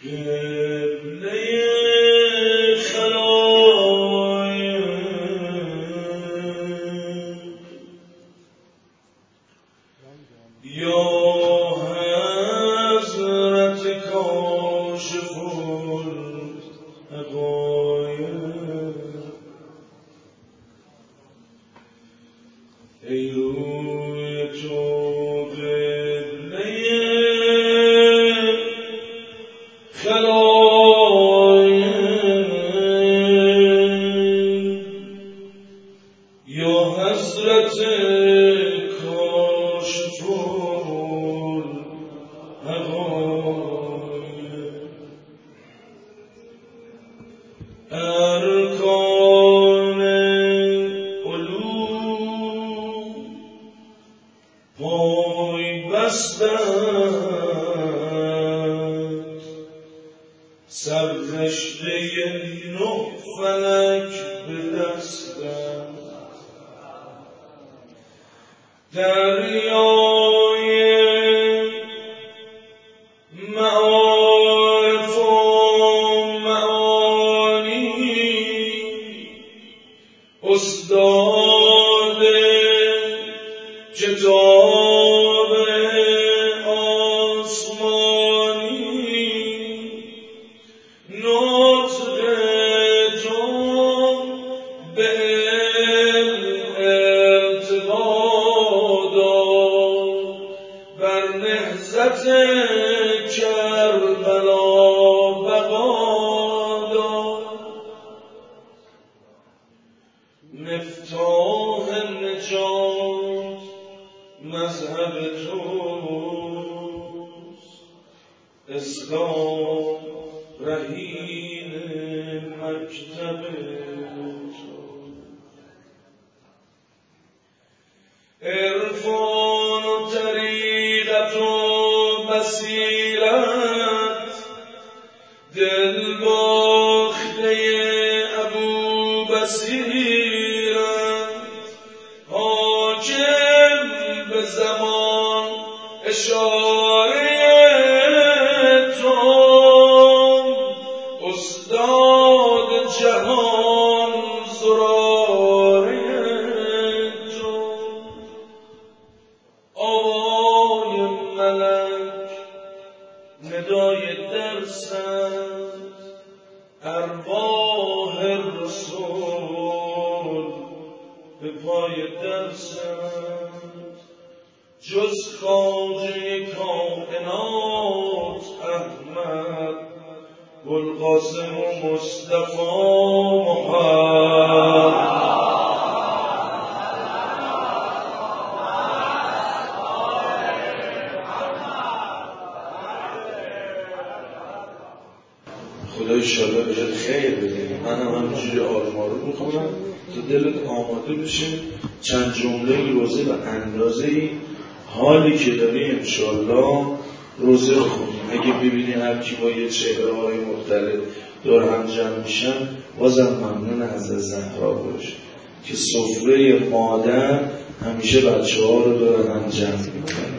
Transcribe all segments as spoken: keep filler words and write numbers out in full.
خدا ایشالله بهت خیر بده. من هم همینجوری آروم آروم میخونم تا دلت آماده بشه چند جمله روزه و اندازه ای حالی که داری انشالله روزه رو خونیم. اگه ببینی هر کی با یه چهره های مختلف دور هم جمع میشن بازم ممنون از زهرا باش که سفره مادر همیشه بچه ها رو دور هم جمع میکنه.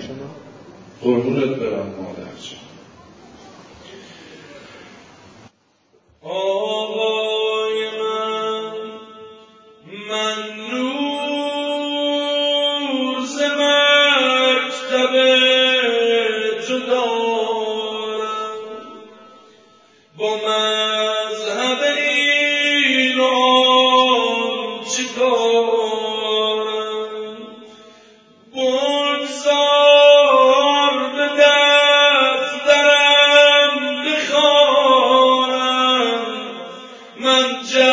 قربونت برم مادر جان. آقای من من نور ز مکتب تو دارم، با مذهب ایران چه کارم؟ بگذار به دفترم بخوانم من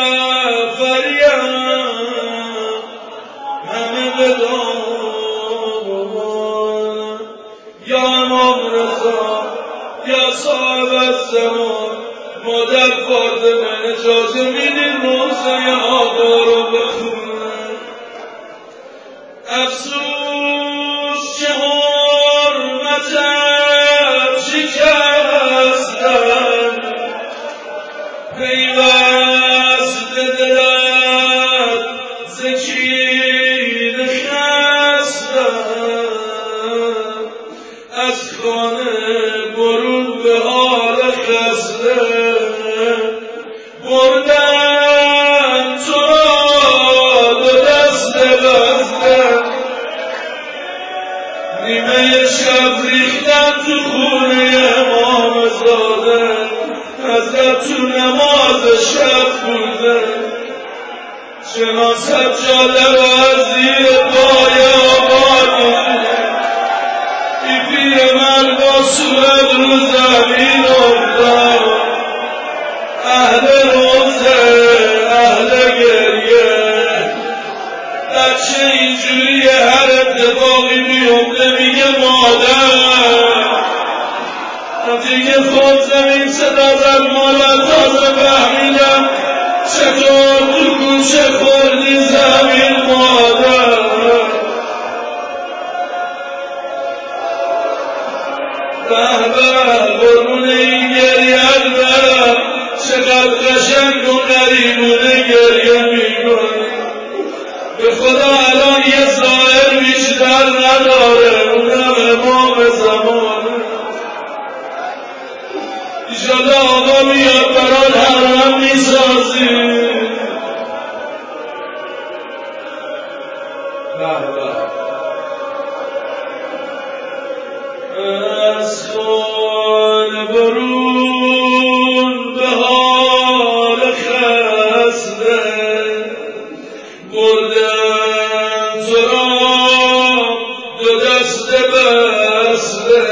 جعفریم همه بدانم. یا امام رضا یا صاحب الزمان مادر فاطمه اجازه میدین روزه آقا رو بخونم؟ افسوس که حرمتم شکستم، پیوست دلت ز کینه خستم، از خانه برون به حال خستم. فصله بردن تو را دو دست بسته نیمه شب ریختن تو خونه امام زاده حضرت تو نماز شب بوده چنان سجاده رو از زیر پای آباد بی پیر من با صورت رو زمین افتاد اهل روزه اهل گریه بچه اینجوری هر اتفاقی بیفته میگه مادر دیگه خود زمین صدا زد مادر تازه فهمیدم چطور تو کوچه خوردی زمین مادر به به قربون این گریت برم چقدر قشنگ و غریبونه گریه میکنی به خدا الان یه ظاهر بیشتر نداره اونم امام زمان ایشالله آقا میاد برات حرم میسازی از خانه برون به حال خسته بردن تو را دو دست بسته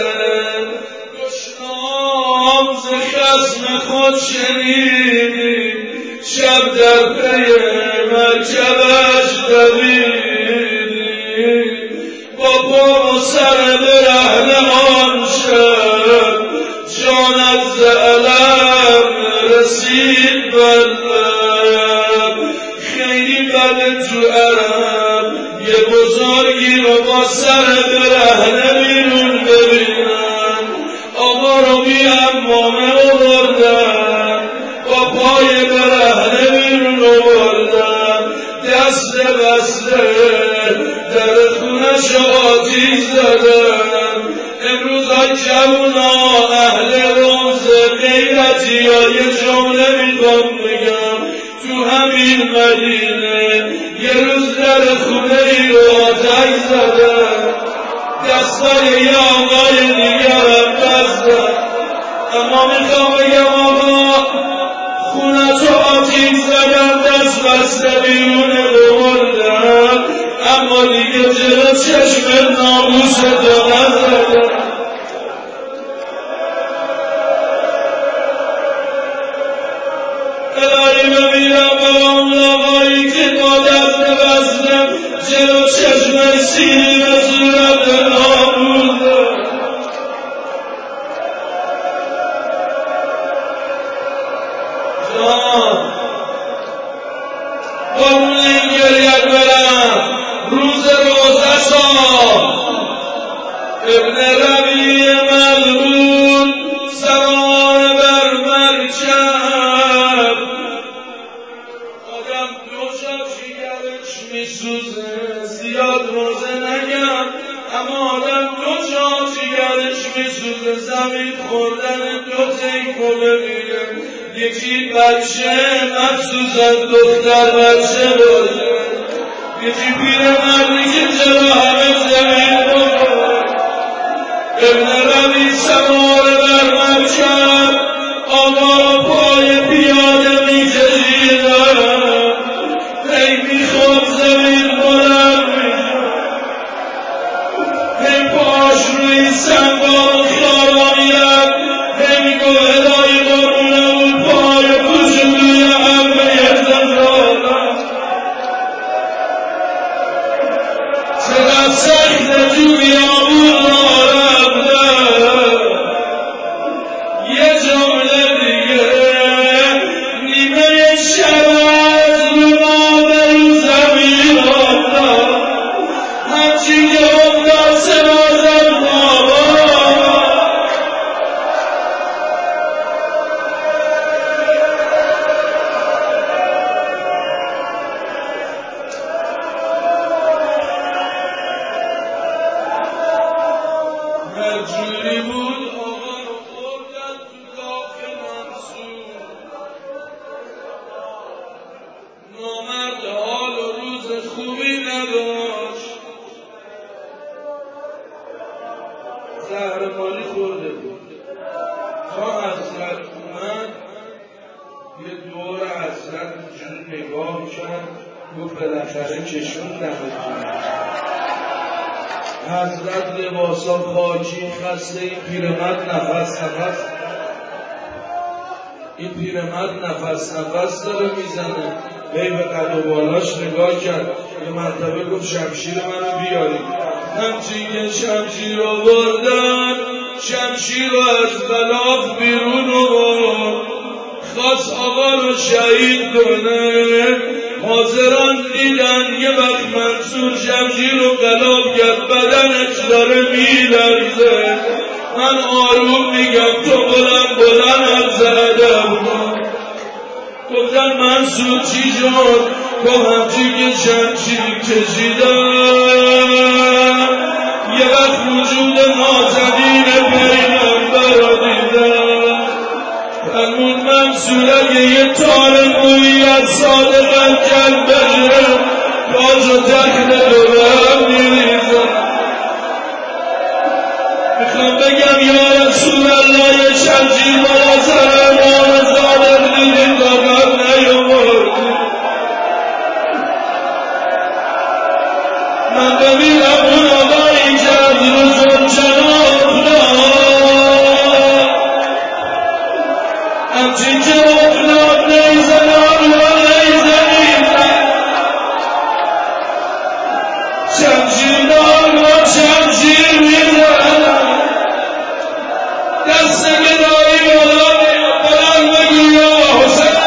گشنام ز خصم خود شنیدی شب در پی مرکبش دویدی با پا و سر برهنه آن شب جانت ز علم رسید بلب خیلی بده تو عرب یه بزرگی رو با سر برهنه بیرون ببینن آقا رو بی امامه آوردن با پای برهنه بیرون آوردن دست بسته در خونش آتیش زدن امروز های جوونا اهل روزه غیرتی ها یه جمله میخوام بگم تو همین مدینه یه روز در خونه ای رو آتش زدن دستای یه آقای دیگرم بستن اما میخوام بگم آقا خونه تو آتیش زدن دست بسته بیرونه بردن اما دیگه جلو چشم ناموس تو نزدن الهی ببینم با اون آقایی که با دست بستم جلو چشم سیری به صورت ناموسه جان با اون این گریت برم روز روزه سا ابن ربیع ملعون سوار بر مرکب آدم دو جا جیگرش میسوزه زیاد روزه نگم اما آدم دو جا جیگرش میسوزه زمین خوردن دو تیکو ببینه یکی بچه مخصوصا دختر بچه باشه یکی پیر مردی که جلو همه زمین بکنه ابن ربیع سوار بر مرکب آقا پای پیاده میکشیدن هی میخواد زمین بلند میشد هی پاش روی سنگا و خارا میرد هی میگو الهی قربونه اون پای کوچولوی عمه زندانم چقدر سخته تو بیابون را رفتن یه جمله دیگه نیمه شب از رو نامه رو زمین افتاد همچی که افتاد صدا زد بابا جوری بود آقا رو خوردن تو داخل یه دور حضرت اینجوری نگاه کرد گفت بالاخره کشوندمتون. حضرت لباسا خاکی خسته، این پیرمرد نفس نفس این پیرمرد نفس نفس داره میزنه. هی به قد و بالاش نگاه کرد، یه مرتبه گفت شمشیر منو بیارید. همچین که شمشیر رو بردن، شمشیر رو از غلاف بیرون آورد، خواست آقا رو شهید کنه. حاضران دیدن یه وقت منصور شمشیر رو غلاف کرد، بدنش داره میلرزه. من آروم میگم تو بلند بلند هم زدم. گفتن منصور چی شد؟ گفت همچین که شمشیر کشیدم یه وقت وجود نازنین پیغمبر رو دیدم. فرمود منصور اگه یه تار مویی از صادق الجل بشه باز و تخت دورم میریزم. میخوام بگم یا رسول الله یه شمشیر بالا سر امام صادق دیدیم داغم نیاوردیم. من ببینم اون آقایی که از رسول جناب همچین که افتاد نیزن آبلا نیزنیم شمشیر دارم شمشیر میزنم دست گدایی بالا بلند بگی یا حسین.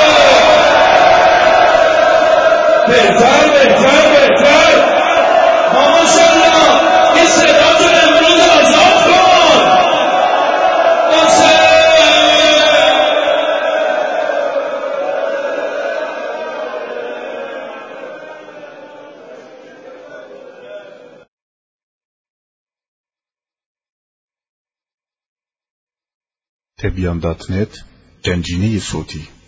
بهتر بهتر بهتر ماشاءالله این صداتون امروز آزاد کن. حسین تبیان دات نت، گنجینه صوتی.